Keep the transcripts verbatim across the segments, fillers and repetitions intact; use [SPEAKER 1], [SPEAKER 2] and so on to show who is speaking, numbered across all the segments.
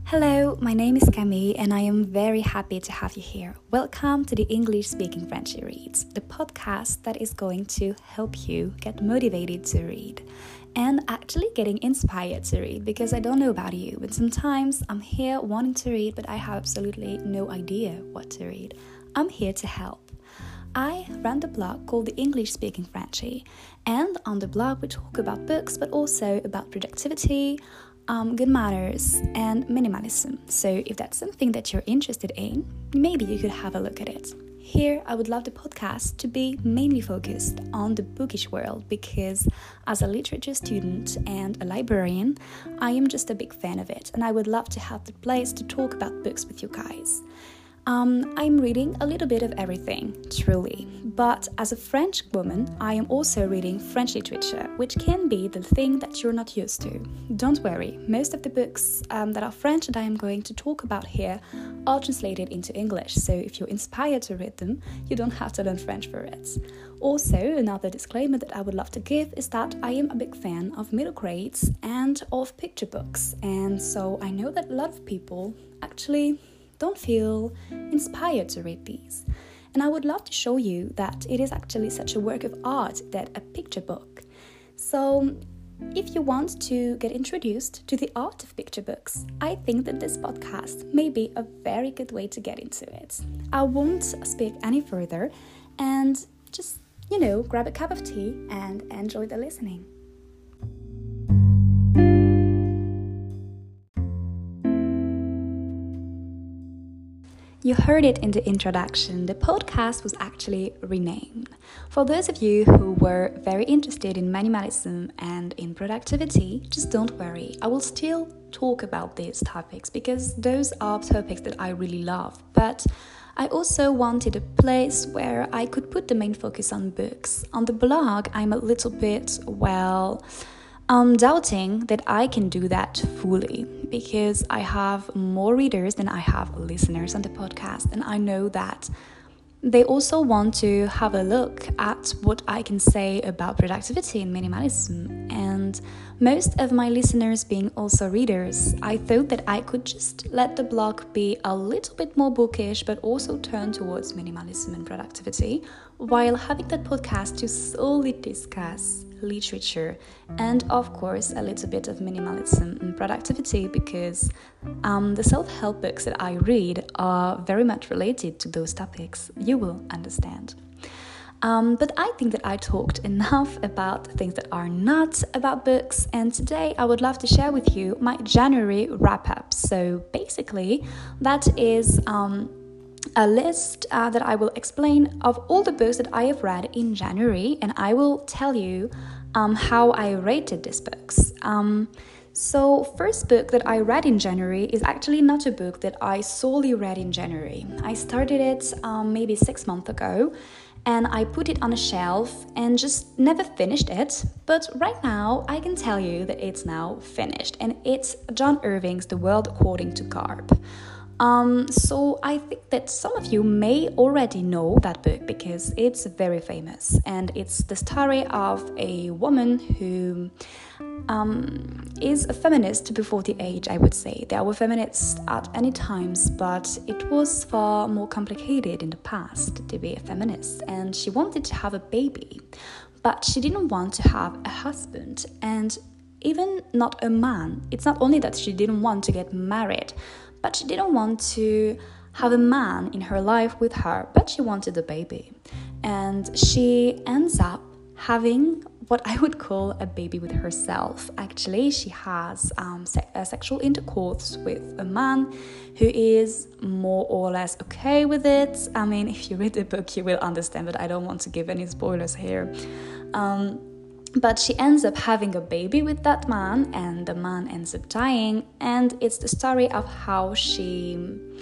[SPEAKER 1] Hello, my name is Camille and I am very happy to have you here. Welcome to the English Speaking Frenchy Reads, the podcast that is going to help you get motivated to read and actually getting inspired to read, because I don't know about you, but sometimes I'm here wanting to read but I have absolutely no idea what to read. I'm here to help. I run the blog called the English Speaking Frenchy, and on the blog we talk about books but also about productivity, Um, good manners and minimalism. So if that's something that you're interested in, maybe you could have a look at it. Here, I would love the podcast to be mainly focused on the bookish world, because as a literature student and a librarian, I am just a big fan of it, and I would love to have the place to talk about books with you guys. Um, I'm reading a little bit of everything, truly, but as a French woman, I am also reading French literature, which can be the thing that you're not used to. Don't worry, most of the books um, that are French that I am going to talk about here are translated into English, so if you're inspired to read them, you don't have to learn French for it. Also, another disclaimer that I would love to give is that I am a big fan of middle grades and of picture books, and so I know that a lot of people actually don't feel inspired to read these. And I would love to show you that it is actually such a work of art that a picture book. So if you want to get introduced to the art of picture books, I think that this podcast may be a very good way to get into it. I won't speak any further and just, you know, grab a cup of tea and enjoy the listening. You heard it in the introduction, the podcast was actually renamed. For those of you who were very interested in minimalism and in productivity, just don't worry. I will still talk about these topics because those are topics that I really love. But I also wanted a place where I could put the main focus on books. On the blog, I'm a little bit, well... I'm doubting that I can do that fully, because I have more readers than I have listeners on the podcast, and I know that they also want to have a look at what I can say about productivity and minimalism. And most of my listeners being also readers, I thought that I could just let the blog be a little bit more bookish, but also turn towards minimalism and productivity, while having that podcast to solely discuss literature and of course a little bit of minimalism and productivity, because um, the self-help books that I read are very much related to those topics. You will understand. Um, but I think that I talked enough about things that are not about books, and today I would love to share with you my January wrap-up. So basically that is um, a list uh, that I will explain of all the books that I have read in January, and I will tell you um, how I rated these books. Um, so first book that I read in January is actually not a book that I solely read in January. I started it um, maybe six months ago, and I put it on a shelf and just never finished it. But right now I can tell you that it's now finished, and it's John Irving's The World According to Garp. Um, so I think that some of you may already know that book because it's very famous, and it's the story of a woman who um, is a feminist before the age, I would say. There were feminists at any times, but it was far more complicated in the past to be a feminist, and she wanted to have a baby, but she didn't want to have a husband, and even not a man. It's not only that she didn't want to get married, but she didn't want to have a man in her life with her, but she wanted a baby. And she ends up having what I would call a baby with herself. Actually, she has um, se- a sexual intercourse with a man who is more or less okay with it. I mean, if you read the book, you will understand, but I don't want to give any spoilers here. Um, But she ends up having a baby with that man, and the man ends up dying, and it's the story of how she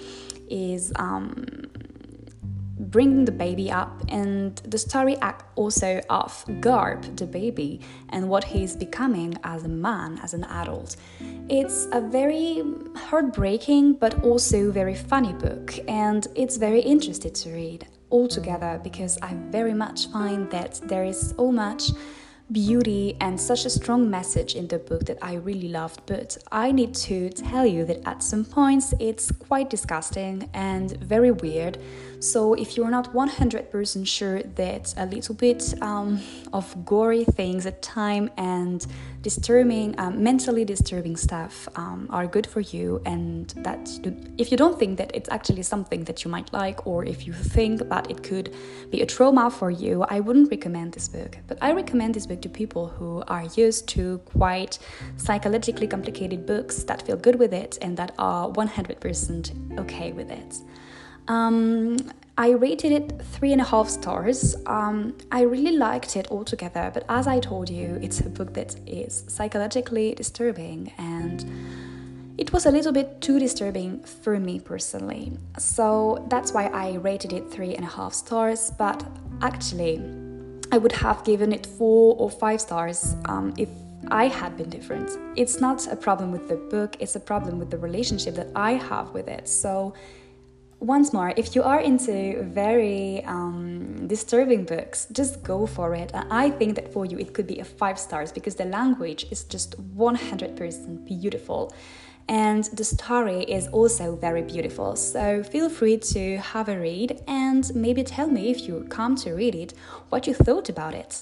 [SPEAKER 1] is um, bringing the baby up, and the story also of Garp, the baby, and what he's becoming as a man, as an adult. It's a very heartbreaking but also very funny book, and it's very interesting to read altogether, because I very much find that there is so much beauty and such a strong message in the book that I really loved, but I need to tell you that at some points it's quite disgusting and very weird. So if you're not one hundred percent sure that a little bit um, of gory things at time and disturbing, um, mentally disturbing stuff um, are good for you, and that if you don't think that it's actually something that you might like, or if you think that it could be a trauma for you, I wouldn't recommend this book. But I recommend this book to people who are used to quite psychologically complicated books that feel good with it and that are one hundred percent okay with it. Um, I rated it three and a half stars. Um, I really liked it altogether, but as I told you, it's a book that is psychologically disturbing, and it was a little bit too disturbing for me personally. So that's why I rated it three and a half stars, but actually I would have given it four or five stars um, if I had been different. It's not a problem with the book, it's a problem with the relationship that I have with it. So once more, if you are into very um, disturbing books, just go for it. And I think that for you it could be a five stars because the language is just one hundred percent beautiful. And the story is also very beautiful. So feel free to have a read and maybe tell me, if you come to read it, what you thought about it.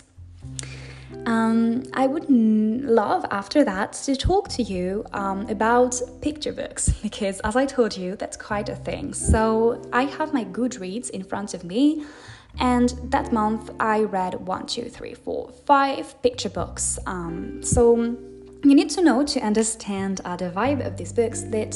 [SPEAKER 1] Um, I would n- love after that to talk to you um, about picture books, because as I told you, that's quite a thing. So I have my Goodreads in front of me, and that month I read one, two, three, four, five picture books. Um, so you need to know, to understand uh, the vibe of these books, that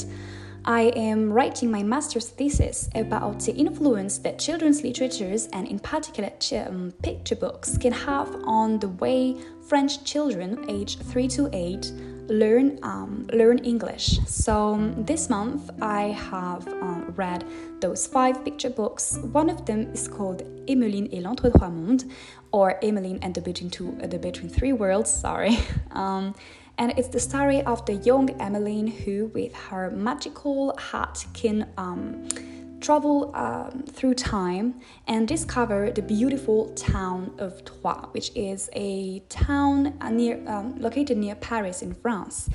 [SPEAKER 1] I am writing my master's thesis about the influence that children's literatures, and in particular ch- um, picture books, can have on the way French children aged three to eight learn um, learn English. So um, this month I have uh, read those five picture books. One of them is called Emmeline et l'Entre-Trois Mondes, or Emmeline and the Between Two, uh, the Between Three Worlds. Sorry. um, And it's the story of the young Emmeline who, with her magical hat, can um, travel um, through time and discover the beautiful town of Troyes, which is a town near, um, located near Paris in France.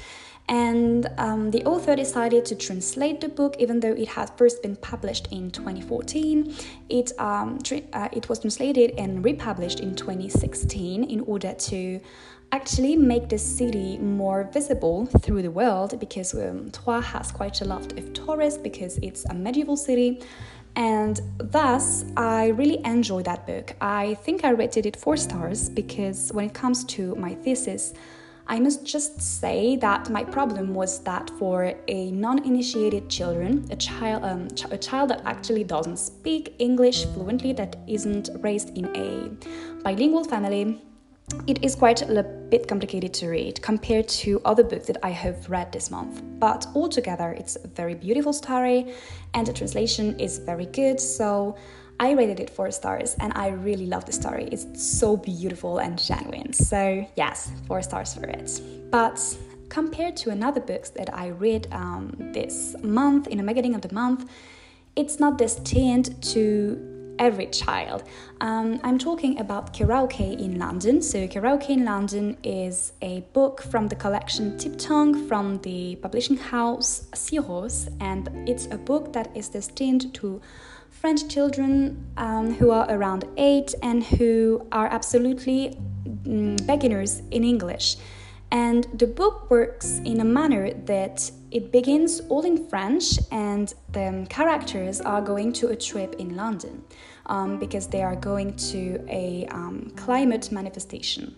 [SPEAKER 1] And um, the author decided to translate the book, even though it had first been published in twenty fourteen. It, um, tra- uh, it was translated and republished in twenty sixteen in order to actually make the city more visible through the world, because um, Troyes has quite a lot of tourists because it's a medieval city. And thus, I really enjoyed that book. I think I rated it four stars because when it comes to my thesis, I must just say that my problem was that for a non-initiated children, a child, um, ch- a child that actually doesn't speak English fluently, that isn't raised in a bilingual family, it is quite a bit complicated to read compared to other books that I have read this month. But altogether, it's a very beautiful story and the translation is very good. So I rated it four stars and I really love the story. It's so beautiful and genuine. So yes, four stars for it. But compared to another books that I read um, this month, in the beginning of the month, it's not destined to every child. Um, I'm talking about Karaoke in London. So Karaoke in London is a book from the collection Tiptongue from the publishing house Syros, and it's a book that is destined to French children um, who are around eight and who are absolutely um, beginners in English. And the book works in a manner that it begins all in French, and the characters are going to a trip in London um, because they are going to a um, climate manifestation.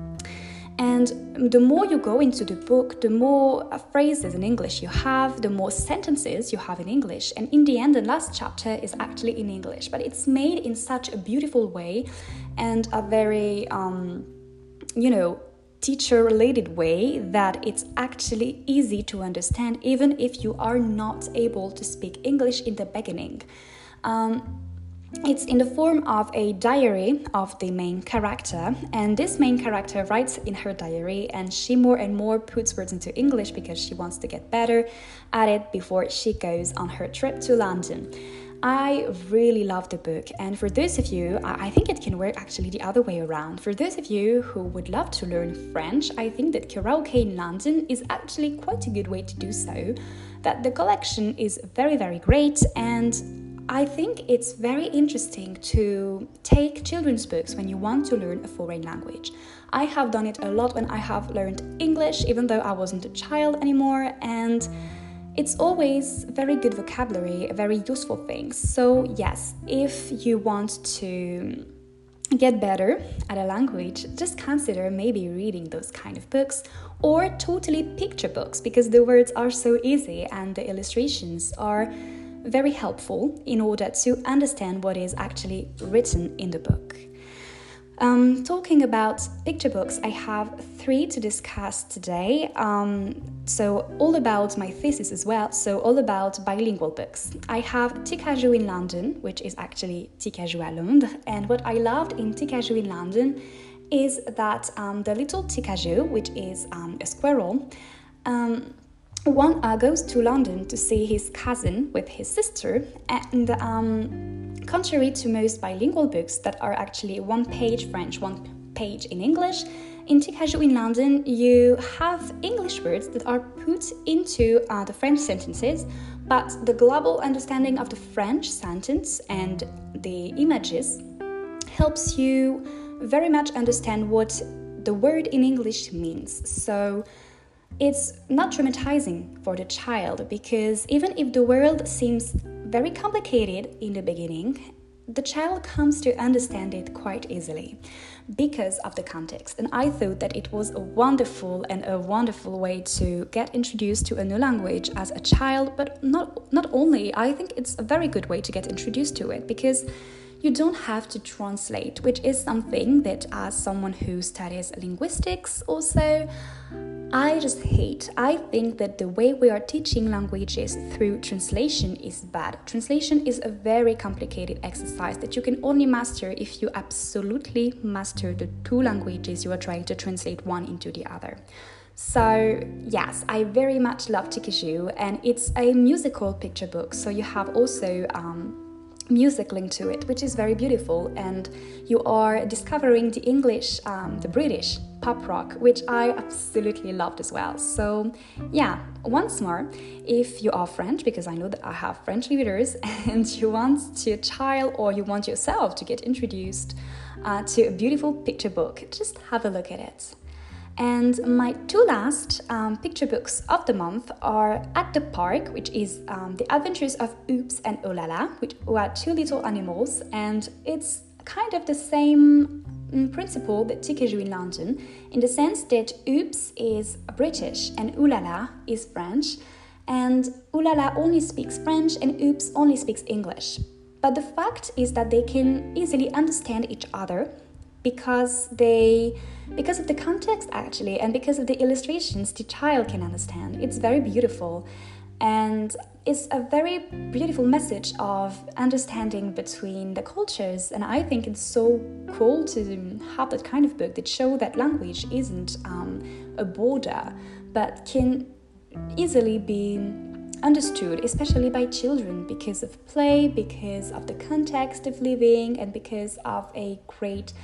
[SPEAKER 1] And the more you go into the book, the more uh, phrases in English you have, the more sentences you have in English. And in the end, the last chapter is actually in English, but it's made in such a beautiful way and a very, um, you know, teacher-related way that it's actually easy to understand, even if you are not able to speak English in the beginning. Um, It's in the form of a diary of the main character, and this main character writes in her diary, and she more and more puts words into English because she wants to get better at it before she goes on her trip to London. I really love the book, and for those of you, I think it can work actually the other way around. For those of you who would love to learn French, I think that Karaoke in London is actually quite a good way to do so. That the collection is very, very great, and I think it's very interesting to take children's books when you want to learn a foreign language. I have done it a lot when I have learned English, even though I wasn't a child anymore, and it's always very good vocabulary, very useful things. So yes, if you want to get better at a language, just consider maybe reading those kind of books, or totally picture books, because the words are so easy and the illustrations are very helpful in order to understand what is actually written in the book. Um, talking about picture books, I have three to discuss today. Um, so all about my thesis as well, so all about bilingual books. I have Ticajou in London, which is actually Ticajou à Londres, and what I loved in Ticajou in London is that um, the little Ticajou, which is um, a squirrel, um, one uh, goes to London to see his cousin with his sister, and um, contrary to most bilingual books that are actually one page French, one page in English, in Ticajou in London you have English words that are put into uh, the French sentences, but the global understanding of the French sentence and the images helps you very much understand what the word in English means. So it's not traumatizing for the child, because even if the world seems very complicated in the beginning, the child comes to understand it quite easily because of the context. And I thought that it was a wonderful and a wonderful way to get introduced to a new language as a child, but not not only, I think it's a very good way to get introduced to it, because you don't have to translate, which is something that as someone who studies linguistics also, I just hate. I think that the way we are teaching languages through translation is bad. Translation is a very complicated exercise that you can only master if you absolutely master the two languages you are trying to translate one into the other. So yes, I very much love Ticajou, and it's a musical picture book, so you have also um, music linked to it, which is very beautiful, and you are discovering the English, um, the British pop rock, which I absolutely loved as well. So yeah, once more, if you are French, because I know that I have French readers, and you want to child or you want yourself to get introduced uh, to a beautiful picture book, just have a look at it. And my two last um, picture books of the month are At the Park, which is um, The Adventures of Oops and Olala, which are two little animals, and it's kind of the same um, principle that Ticajou in London, in the sense that Oops is British and Olala is French, and Olala only speaks French and Oops only speaks English. But the fact is that they can easily understand each other, because they because of the context actually, and because of the illustrations the child can understand. It's very beautiful, and it's a very beautiful message of understanding between the cultures. And I think it's so cool to have that kind of book that show that language isn't um, a border, but can easily be understood, especially by children, because of play, because of the context of living, and because of a great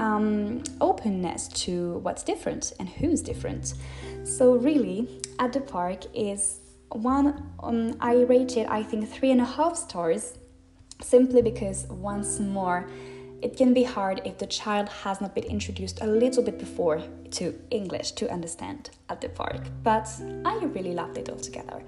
[SPEAKER 1] Um, openness to what's different and who's different. So really, At the Park is one, um, I rated, I think, three and a half stars, simply because, once more, it can be hard if the child has not been introduced a little bit before to English to understand At the Park. But I really loved it altogether.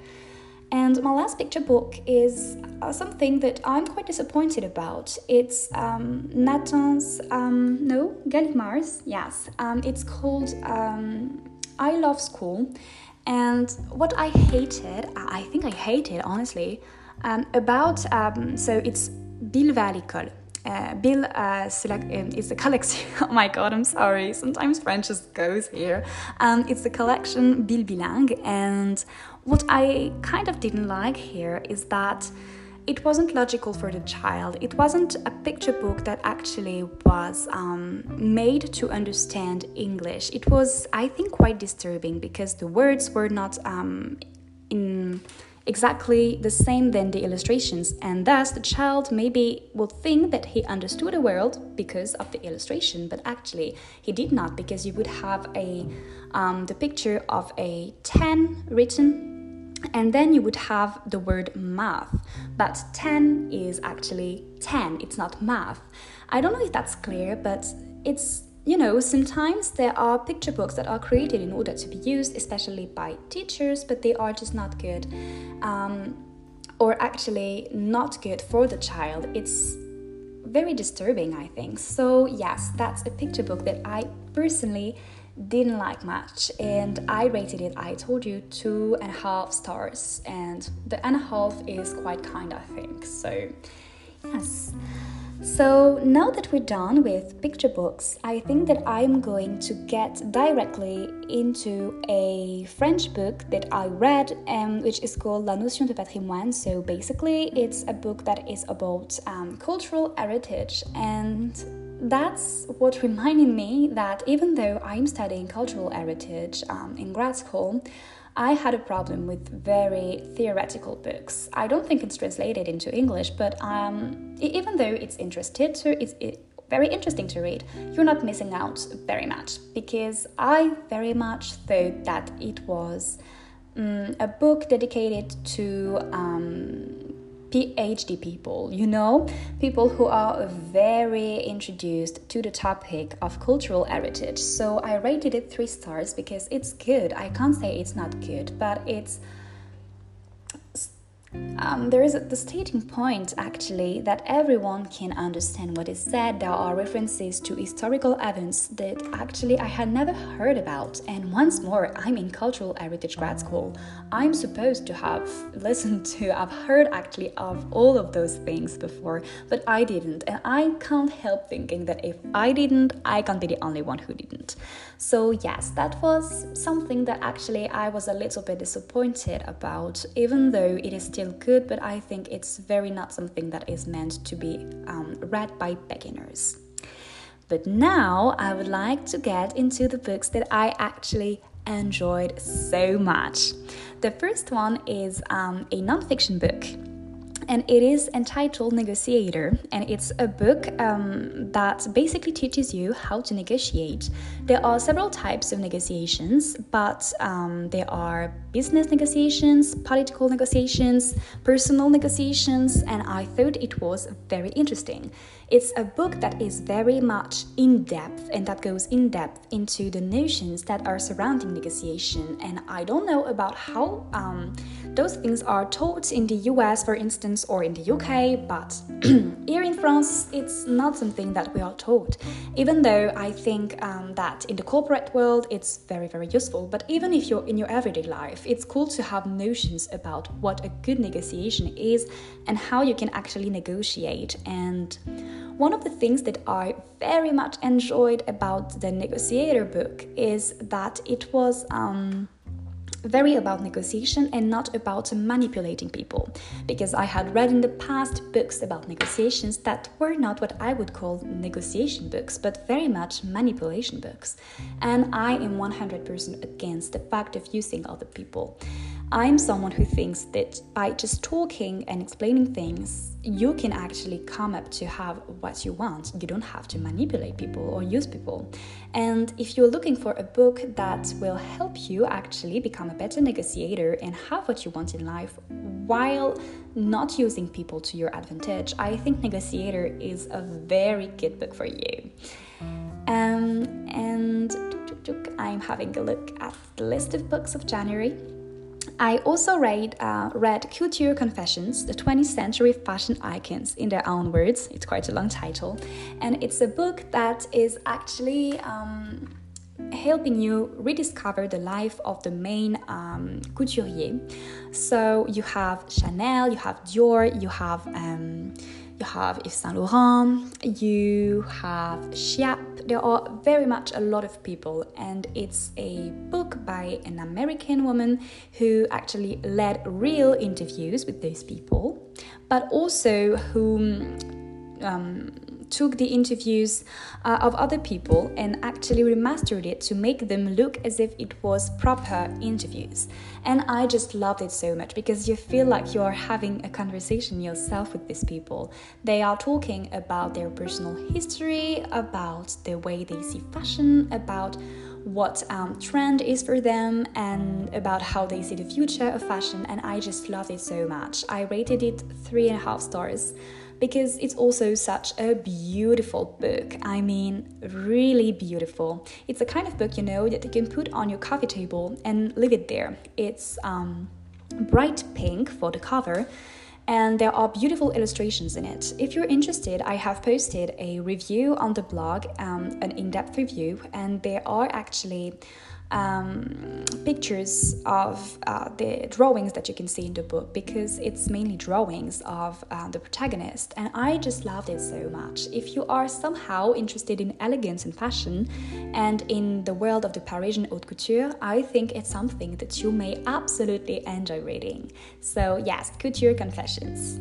[SPEAKER 1] And my last picture book is uh, something that I'm quite disappointed about. It's um, Nathan's, um, no, Gallimard's, yes. Um, it's called um, I Love School. And what I hated, I think I hated, honestly, um, about, um, so it's Bill va à l'école. Uh, Bill uh, select, um, is a collection. Oh my god, I'm sorry. Sometimes French just goes here. Um, it's the collection Bill Bilingue, and what I kind of didn't like here is that it wasn't logical for the child. It wasn't a picture book that actually was um, made to understand English. It was, I think, quite disturbing, because the words were not um, in exactly the same than the illustrations, and thus the child maybe will think that he understood the world because of the illustration, but actually he did not, because you would have a um, the picture of a ten written, and then you would have the word math, but ten is actually ten, it's not math. I don't know if that's clear, but it's, you know, sometimes there are picture books that are created in order to be used, especially by teachers, but they are just not good, um, or actually not good for the child. It's very disturbing, I think. So yes, that's a picture book that I personally didn't like much, and I rated it, I told you, two and a half stars, and the and a half is quite kind, I think. So yes. So now that we're done with picture books, I think that I'm going to get directly into a French book that I read, um, which is called La Notion de Patrimoine. So basically, it's a book that is about um, cultural heritage, and that's what reminded me that even though I'm studying cultural heritage um, in grad school, I had a problem with very theoretical books. I don't think it's translated into English, but um, even though it's interested to, it's it, very interesting to read, you're not missing out very much, because I very much thought that it was um, a book dedicated to um, PhD people, you know, people who are very introduced to the topic of cultural heritage. So I rated it three stars because it's good. I can't say it's not good, but it's Um, there is a, the stating point, actually, that everyone can understand what is said. There are references to historical events that actually I had never heard about. And once more, I'm in cultural heritage grad school. I'm supposed to have listened to, I've heard actually of all of those things before, but I didn't. And I can't help thinking that if I didn't, I can't be the only one who didn't. So yes, that was something that actually I was a little bit disappointed about, even though it is still good, but I think it's very not something that is meant to be um, read by beginners. But now I would like to get into the books that I actually enjoyed so much. The first one is um, a non-fiction book, and it is entitled Negotiator, and it's a book um, that basically teaches you how to negotiate. There are several types of negotiations, but um, there are business negotiations, political negotiations, personal negotiations, and I thought it was very interesting. It's a book that is very much in-depth, and that goes in-depth into the notions that are surrounding negotiation, and I don't know about how um, those things are taught in the U S, for instance, or in the U K, but here in France, it's not something that we are taught, even though I think um, that in the corporate world, it's very, very useful. But even if you're in your everyday life, it's cool to have notions about what a good negotiation is and how you can actually negotiate. And one of the things that I very much enjoyed about the Negotiator book is that it was um, very about negotiation and not about manipulating people, because I had read in the past books about negotiations that were not what I would call negotiation books, but very much manipulation books. And I am one hundred percent against the fact of using other people. I'm someone who thinks that by just talking and explaining things, you can actually come up to have what you want. You don't have to manipulate people or use people. And if you're looking for a book that will help you actually become a better negotiator and have what you want in life while not using people to your advantage, I think Negotiator is a very good book for you. Um, and I'm having a look at the list of books of January. I also read, uh, read Couture Confessions, the twentieth century fashion icons in their own words. It's quite a long title. And it's a book that is actually um, helping you rediscover the life of the main um, couturier. So you have Chanel, you have Dior, you have... Um, You have Yves Saint Laurent, you have Chiap. There are very much a lot of people, and it's a book by an American woman who actually led real interviews with those people, but also who um, took the interviews uh, of other people and actually remastered it to make them look as if it was proper interviews. And I just loved it so much because you feel like you're having a conversation yourself with these people. They are talking about their personal history, about the way they see fashion, about what um, trend is for them, and about how they see the future of fashion. And I just loved it so much. I rated it three and a half stars because it's also such a beautiful book. I mean, really beautiful. It's the kind of book, you know, that you can put on your coffee table and leave it there. It's um, bright pink for the cover, and there are beautiful illustrations in it. If you're interested, I have posted a review on the blog, um, an in-depth review, and there are actually um, pictures of uh, the drawings that you can see in the book, because it's mainly drawings of uh, the protagonist, and I just loved it so much. If you are somehow interested in elegance and fashion and in the world of the Parisian haute couture, I think it's something that you may absolutely enjoy reading. So yes, Couture Confessions.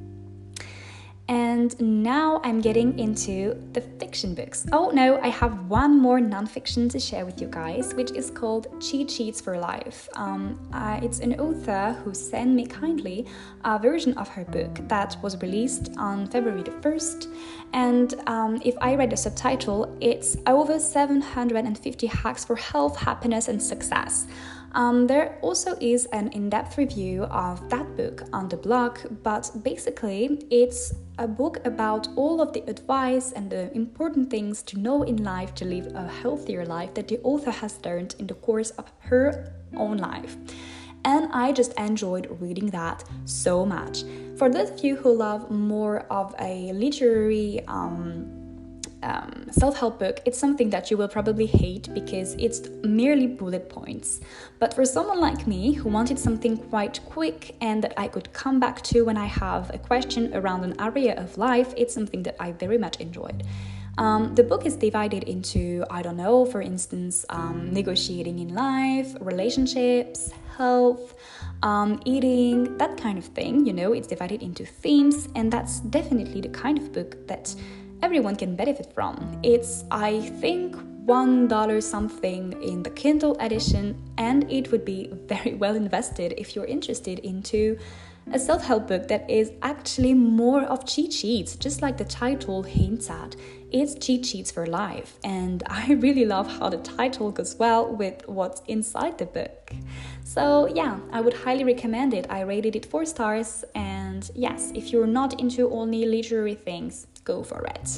[SPEAKER 1] And now I'm getting into the fiction books. Oh no, I have one more non-fiction to share with you guys, which is called Cheat Sheets for Life. Um, uh, it's an author who sent me kindly a version of her book that was released on February the first. And um, if I read the subtitle, it's over seven hundred fifty hacks for health, happiness, and success. Um, there also is an in-depth review of that book on the blog, but basically it's a book about all of the advice and the important things to know in life to live a healthier life that the author has learned in the course of her own life. And I just enjoyed reading that so much. For those of you who love more of a literary um, Um, self-help book, it's something that you will probably hate because it's merely bullet points. But for someone like me who wanted something quite quick and that I could come back to when I have a question around an area of life, it's something that I very much enjoyed. Um, the book is divided into, I don't know, for instance, um, negotiating in life, relationships, health, um, eating, that kind of thing. You know, it's divided into themes, and that's definitely the kind of book that everyone can benefit from. It's, I think, one dollar something in the Kindle edition, and it would be very well invested if you're interested into a self-help book that is actually more of cheat sheets, just like the title hints at. It's Cheat Sheets for Life, and I really love how the title goes well with what's inside the book. So yeah, I would highly recommend it. I rated it four stars, and yes, if you're not into only literary things, go for it.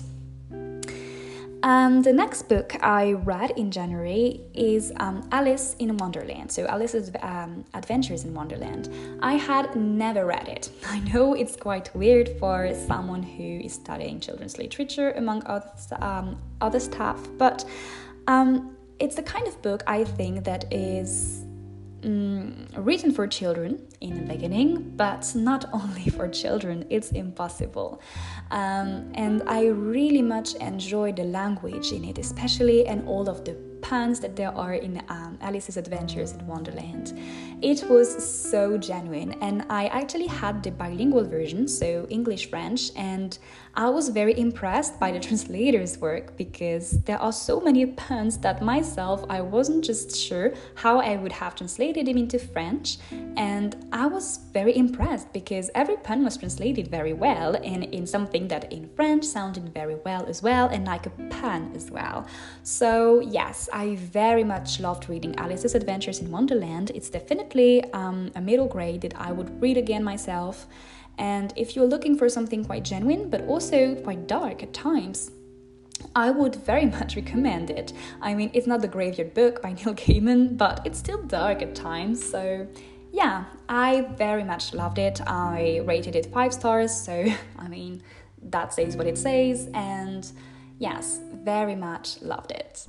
[SPEAKER 1] Um, the next book I read in January is um, Alice in Wonderland. So Alice's um, Adventures in Wonderland. I had never read it. I know it's quite weird for someone who is studying children's literature among other, um, other stuff, but um, it's the kind of book I think that is Mm, written for children in the beginning, but not only for children. It's impossible. Um, and I really much enjoy the language in it, especially, and all of the puns that there are in um, Alice's Adventures in Wonderland. It was so genuine, and I actually had the bilingual version, so English-French, and I was very impressed by the translator's work because there are so many puns that myself, I wasn't just sure how I would have translated them into French, and I was very impressed because every pun was translated very well and in something that in French sounded very well as well, and like a pun as well. So yes, I very much loved reading Alice's Adventures in Wonderland. It's definitely um, a middle grade that I would read again myself. And if you're looking for something quite genuine, but also quite dark at times, I would very much recommend it. I mean, it's not the Graveyard Book by Neil Gaiman, but it's still dark at times. So yeah, I very much loved it. I rated it five stars. So, I mean, that says what it says. And yes, very much loved it.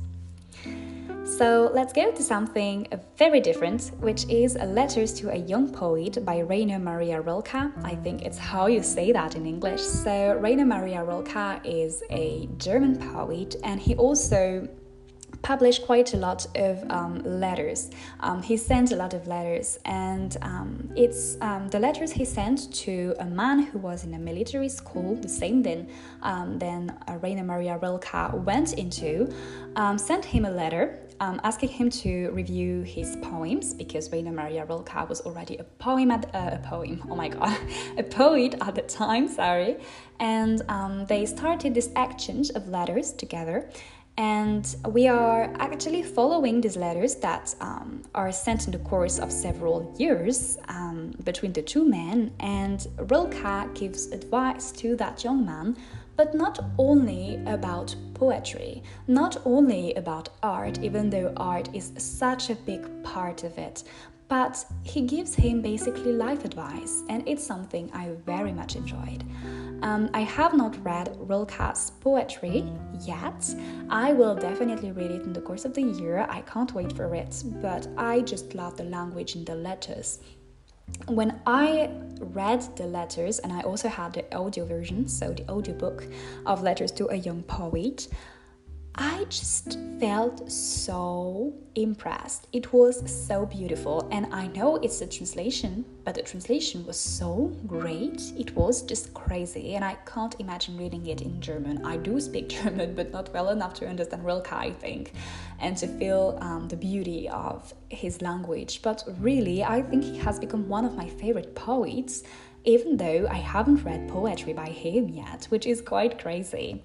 [SPEAKER 1] So let's go to something very different, which is Letters to a Young Poet by Rainer Maria Rilke. I think it's how you say that in English. So Rainer Maria Rilke is a German poet, and he also published quite a lot of um, letters. Um, he sent a lot of letters, and um, it's um, the letters he sent to a man who was in a military school, the same then um, then uh, Rainer Maria Rilke went into, um, sent him a letter um, asking him to review his poems, because Rainer Maria Rilke was already a poem at uh, a poem. Oh my god, a poet at the time. Sorry, and um, they started this exchange of letters together. And we are actually following these letters that um, are sent in the course of several years um, between the two men. And Rilke gives advice to that young man, but not only about poetry, not only about art, even though art is such a big part of it, but he gives him basically life advice, and it's something I very much enjoyed. Um, I have not read Rilke's poetry yet. I will definitely read it in the course of the year. I can't wait for it, but I just love the language in the letters. When I read the letters, and I also had the audio version, so the audiobook of Letters to a Young Poet, I just felt so impressed. It was so beautiful, and I know it's a translation, but the translation was so great. It was just crazy, and I can't imagine reading it in German. I do speak German, but not well enough to understand Rilke, I think, and to feel um, the beauty of his language. But really, I think he has become one of my favorite poets, even though I haven't read poetry by him yet, which is quite crazy.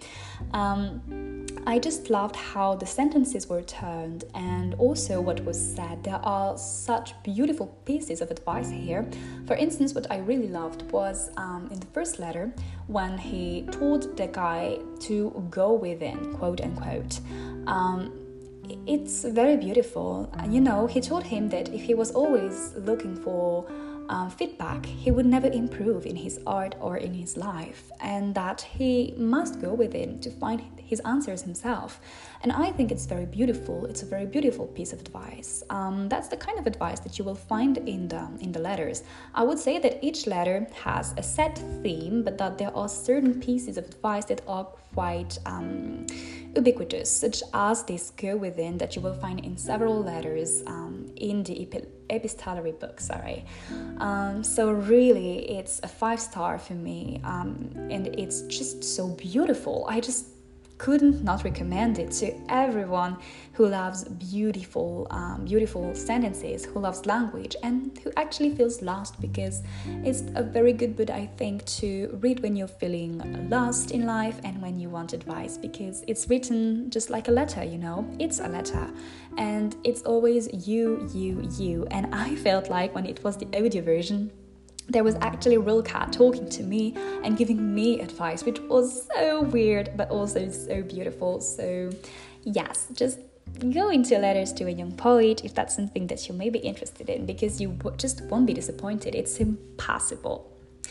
[SPEAKER 1] Um, I just loved how the sentences were turned, and also what was said. There are such beautiful pieces of advice here. For instance, what I really loved was um, in the first letter, when he told the guy to go within, quote unquote. Um, it's very beautiful. You know, he told him that if he was always looking for Um, feedback, he would never improve in his art or in his life, and that he must go within to find his answers himself. And I think it's very beautiful. It's a very beautiful piece of advice. Um, that's the kind of advice that you will find in the in the letters. I would say that each letter has a set theme, but that there are certain pieces of advice that are quite um, ubiquitous, such as this go within that you will find in several letters um, in the epi- epistolary book. Sorry. Um, so really, it's a five star for me, um, and it's just so beautiful. I just couldn't not recommend it to everyone who loves beautiful, um, beautiful sentences, who loves language, and who actually feels lost, because it's a very good book, I think, to read when you're feeling lost in life and when you want advice, because it's written just like a letter, you know, it's a letter, and it's always you, you, you, and I felt like when it was the audio version, there was actually Rilke talking to me and giving me advice, which was so weird, but also so beautiful. So yes, just go into Letters to a Young Poet if that's something that you may be interested in, because you just won't be disappointed. It's impossible.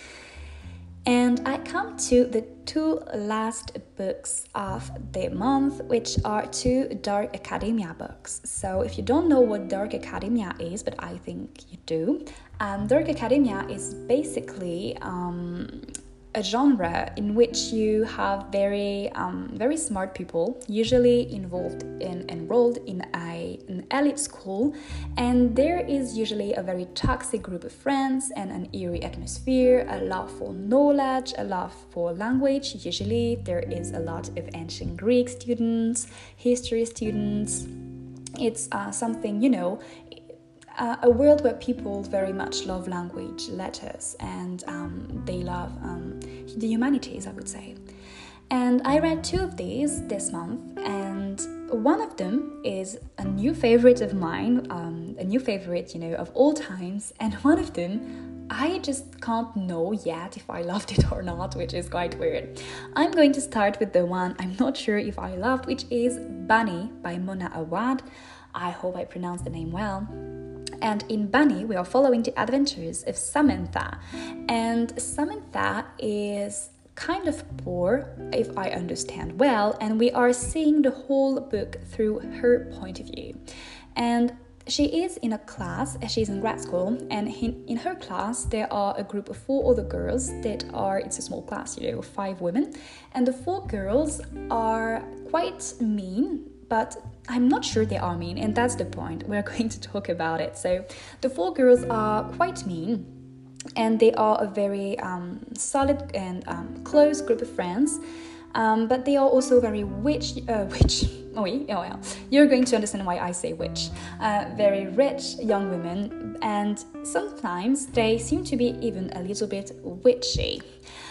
[SPEAKER 1] And I come to the two last books of the month, which are two Dark Academia books. So if you don't know what Dark Academia is, but I think you do, um, Dark Academia is basically um, a genre in which you have very um, very smart people, usually involved in enrolled in a, an elite school, and there is usually a very toxic group of friends and an eerie atmosphere, a love for knowledge, a love for language. Usually there is a lot of ancient Greek students, history students. It's uh, something, you know, Uh, a world where people very much love language, letters, and um, they love um, the humanities, I would say. And I read two of these this month, and one of them is a new favorite of mine, um, a new favorite, you know, of all times, and one of them I just can't know yet if I loved it or not, which is quite weird. I'm going to start with the one I'm not sure if I loved, which is Bunny by Mona Awad. I hope I pronounced the name well. And in Bunny, we are following the adventures of Samantha. And Samantha is kind of poor, if I understand well, and we are seeing the whole book through her point of view. And she is in a class, she's in grad school, and in, in her class there are a group of four other girls that are, it's a small class, you know, five women, and the four girls are quite mean, but I'm not sure they are mean, and that's the point. We're going to talk about it. So the four girls are quite mean, and they are a very um, solid and um, close group of friends. Um, but they are also very witch, uh, witch, oh, yeah, oh well, you're going to understand why I say witch, uh, very rich young women, and sometimes they seem to be even a little bit witchy.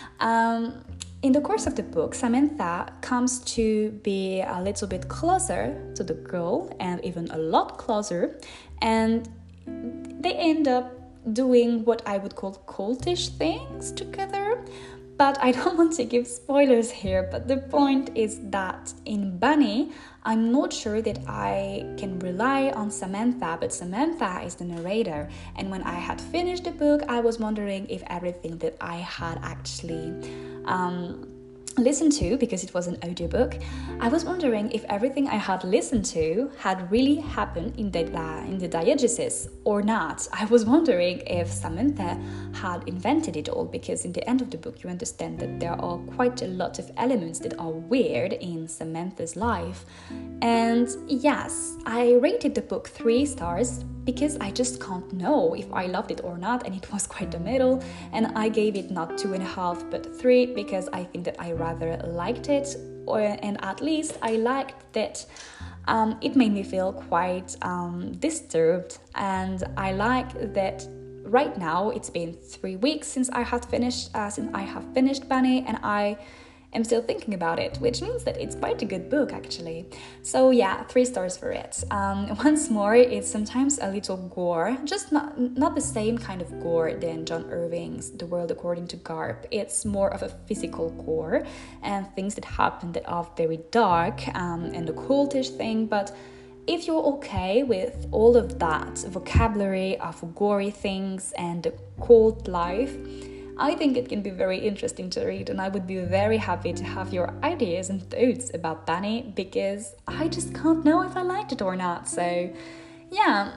[SPEAKER 1] Um, in the course of the book, Samantha comes to be a little bit closer to the girl, and even a lot closer, and they end up doing what I would call cultish things together. But I don't want to give spoilers here, but the point is that in Bunny, I'm not sure that I can rely on Samantha, but Samantha is the narrator. And when I had finished the book, I was wondering if everything that I had actually um, listened to, because it was an audiobook, I was wondering if everything I had listened to had really happened in the, uh, in the diegesis or not. I was wondering if Samantha had invented it all, because in the end of the book you understand that there are quite a lot of elements that are weird in Samantha's life. And yes, I rated the book three stars because I just can't know if I loved it or not, and it was quite the middle, and I gave it not two and a half but three, because I think that I rather liked it, or and at least I liked that um, it made me feel quite um, disturbed, and I like that right now it's been three weeks since I had finished uh, since I have finished Bunny, and I am still thinking about it, which means that it's quite a good book actually. So yeah, three stars for it. Um, once more, it's sometimes a little gore, just not not the same kind of gore than John Irving's The World According to Garp. It's more of a physical gore and things that happen that are very dark um, and the cultish thing, but if you're okay with all of that vocabulary of gory things and the cult life, I think it can be very interesting to read, and I would be very happy to have your ideas and thoughts about Bunny, because I just can't know if I liked it or not. So yeah,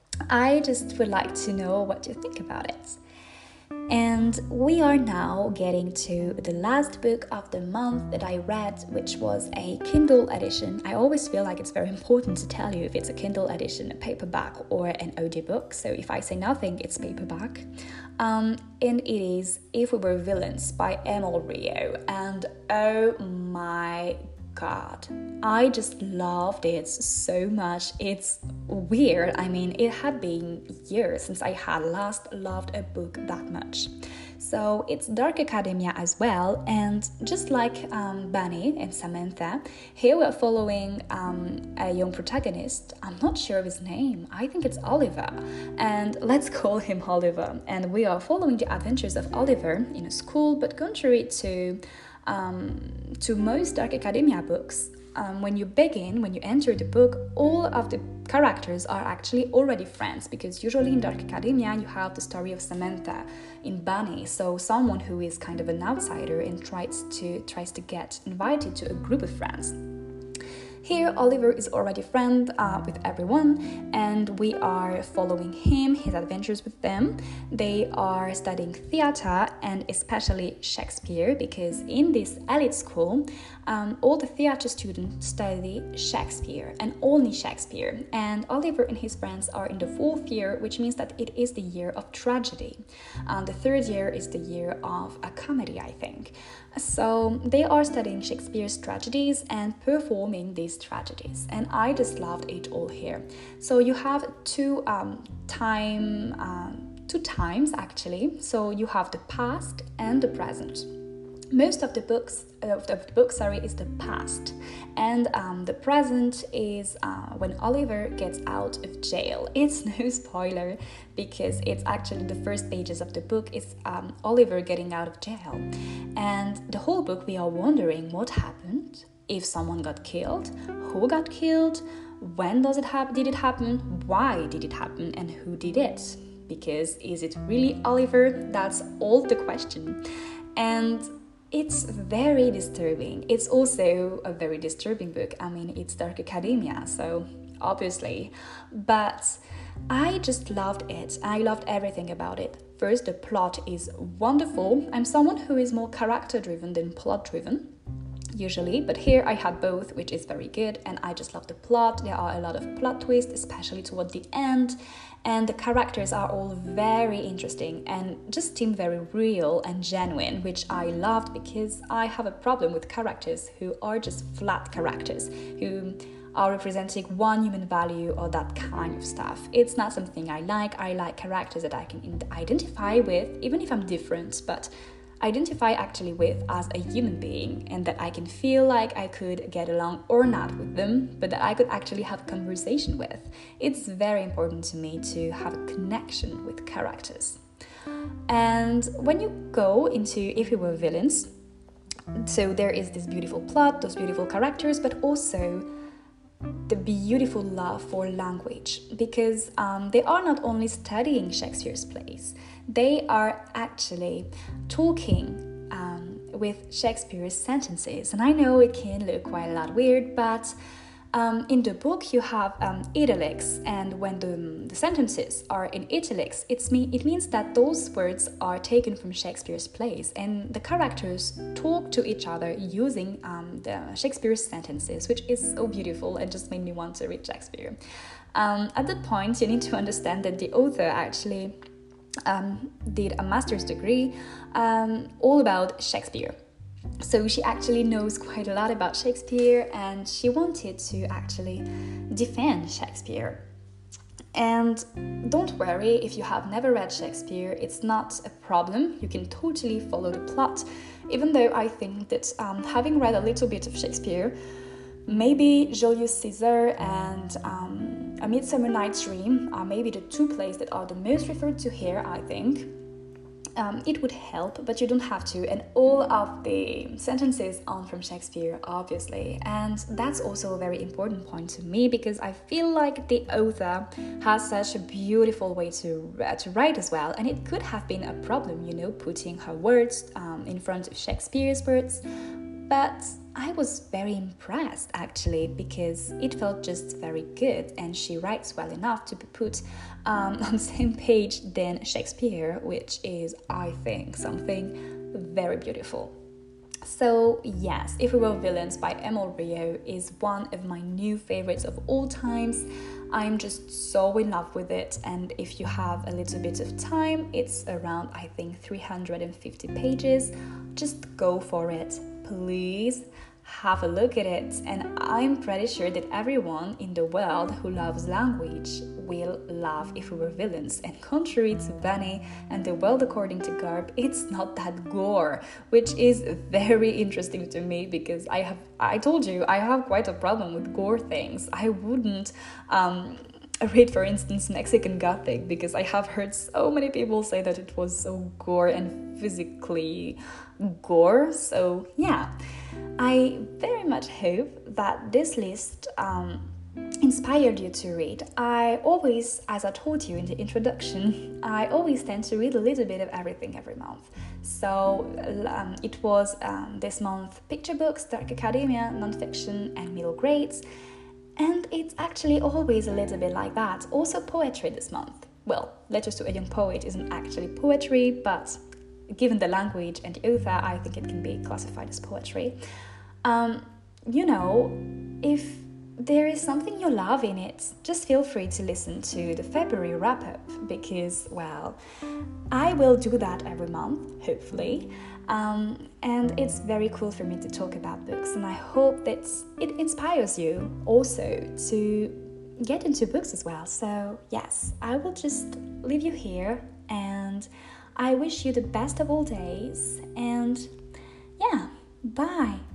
[SPEAKER 1] I just would like to know what you think about it. And we are now getting to the last book of the month that I read, which was a Kindle edition. I always feel like it's very important to tell you if it's a Kindle edition, a paperback, or an audiobook. So if I say nothing, it's paperback. Um, and it is If We Were Villains by Emil Rio. And oh my God, I just loved it so much. It's weird. I mean, it had been years since I had last loved a book that much. So it's dark academia as well, and just like um, Bunny and Samantha, here we're following um, a young protagonist. I'm not sure of his name. I think it's Oliver, and let's call him Oliver. And we are following the adventures of Oliver in a school, but contrary to Um, to most dark academia books, um, when you begin, when you enter the book, all of the characters are actually already friends, because usually in dark academia you have the story of Samantha in Bunny, so someone who is kind of an outsider and tries to tries to get invited to a group of friends. Here, Oliver is already friend uh, with everyone, and we are following him, his adventures with them. They are studying theater, and especially Shakespeare, because in this elite school, um, all the theater students study Shakespeare, and only Shakespeare. And Oliver and his friends are in the fourth year, which means that it is the year of tragedy. Um, the third year is the year of a comedy, I think. So they are studying Shakespeare's tragedies and performing these tragedies, and I just loved it all here. So you have two um, time, um, two times actually. So you have the past and the present. Most of the books, of the book, sorry, is the past, and um, the present is uh, when Oliver gets out of jail. It's no spoiler, because it's actually the first pages of the book is um, Oliver getting out of jail, and the whole book we are wondering what happened, if someone got killed, who got killed, when does it happen? Did it happen? Why did it happen? And who did it? Because is it really Oliver? That's all the question, and it's very disturbing. It's also a very disturbing book. I mean, it's dark academia, so obviously. But I just loved it. I loved everything about it. First, the plot is wonderful. I'm someone who is more character-driven than plot-driven. usually, but here I had both, which is very good, and I just love the plot. There are a lot of plot twists, especially toward the end, and the characters are all very interesting and just seem very real and genuine, which I loved because I have a problem with characters who are just flat characters, who are representing one human value or that kind of stuff. It's not something I like. I like characters that I can identify with, even if I'm different, but identify actually with as a human being, and that I can feel like I could get along or not with them, but that I could actually have a conversation with. It's very important to me to have a connection with characters. And when you go into If We Were Villains, so there is this beautiful plot, those beautiful characters, but also the beautiful love for language, because um, they are not only studying Shakespeare's plays, they are actually talking um, with Shakespeare's sentences. And I know it can look quite a lot weird, but um, in the book you have um, italics, and when the, the sentences are in italics, it's me, it means that those words are taken from Shakespeare's plays, and the characters talk to each other using um, the Shakespeare's sentences, which is so beautiful and just made me want to read Shakespeare. Um, at that point, you need to understand that the author actually um, did a master's degree um, all about Shakespeare. So she actually knows quite a lot about Shakespeare, and she wanted to actually defend Shakespeare. And don't worry if you have never read Shakespeare, it's not a problem. You can totally follow the plot, even though I think that um, having read a little bit of Shakespeare, maybe Julius Caesar and um, A Midsummer Night's Dream are maybe the two plays that are the most referred to here, I think. Um, it would help, but you don't have to. And all of the sentences are from Shakespeare, obviously. And that's also a very important point to me, because I feel like the author has such a beautiful way to, uh, to write as well. And it could have been a problem, you know, putting her words um, in front of Shakespeare's words. But I was very impressed, actually, because it felt just very good, and she writes well enough to be put um, on the same page than Shakespeare, which is, I think, something very beautiful. So yes, If We Were Villains by Emil Rio is one of my new favorites of all times. I'm just so in love with it, and if you have a little bit of time, it's around, I think, three hundred fifty pages. Just go for it, please. Have a look at it, and I'm pretty sure that everyone in the world who loves language will love If We Were Villains. And contrary to Bunny and The World According to Garp, it's not that gore, which is very interesting to me, because I have, I told you, I have quite a problem with gore things. I wouldn't um, read, for instance, Mexican Gothic, because I have heard so many people say that it was so gore and physically gore. So yeah, I very much hope that this list um, inspired you to read. I always, as I told you in the introduction, I always tend to read a little bit of everything every month. So um, it was um, this month picture books, dark academia, non-fiction and middle grades. And it's actually always a little bit like that. Also poetry this month. Well, Letters to a Young Poet isn't actually poetry, but given the language and the author, I think it can be classified as poetry. Um, you know, if there is something you love in it, just feel free to listen to the February wrap-up, because, well, I will do that every month, hopefully. Um, and it's very cool for me to talk about books, and I hope that it inspires you also to get into books as well. So yes, I will just leave you here, and I wish you the best of all days, and yeah, bye.